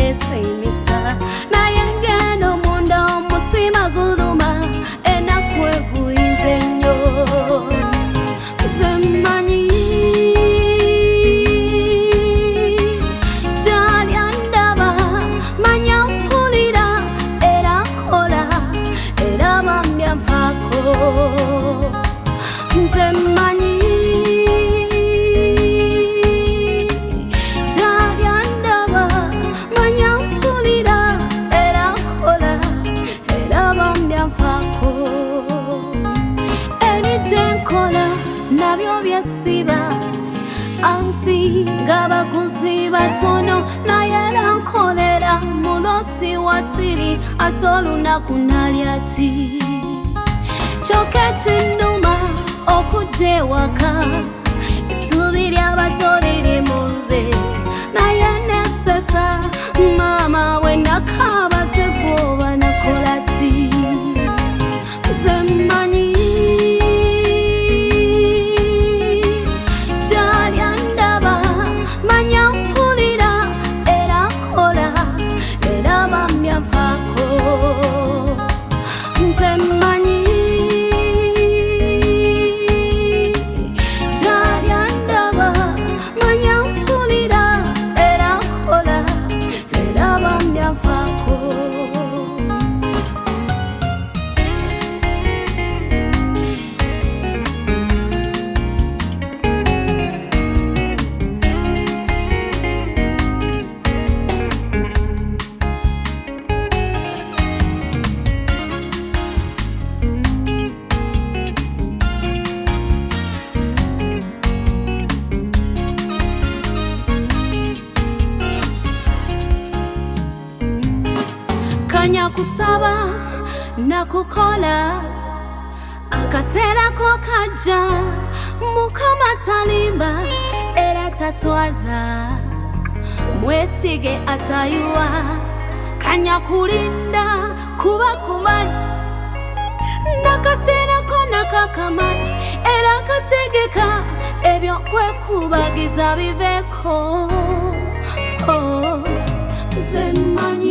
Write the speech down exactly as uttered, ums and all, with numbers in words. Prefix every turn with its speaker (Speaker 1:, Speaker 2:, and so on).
Speaker 1: yesemisa naye ngeno munda omutima guluma enakwegwize nnyo Semmanyi talya ndaba manya mpulira era nkola era bambya nfaako nze mmanyi talya ndaba manya mpulira era nkola era bambya nfaako eritenkola nabyo byesiba anti ngabaguzi batono naye era nkolera mulosi watiri ate olunaku nalyati kyokka ekinnuma okudda ewaka essuubi ly'abato liri mu nze naye nesesa maama we nakaaba tegwoba nakola ki nze mmanyi talya ndaba manya mpulira era nkola era bambya nfaako nze mmanyi talya ndaba manya mpulira era nkola era bambya nfaako kanya kusaba nakukola akaseera ko kajja mukama talimba era taswaza mwesige atayuwa kanya kulinda kuba kumanyi nakaseera ko nakakamanyi era kategeka ebyo kwekubagiza biveeko oh, nze mmanyi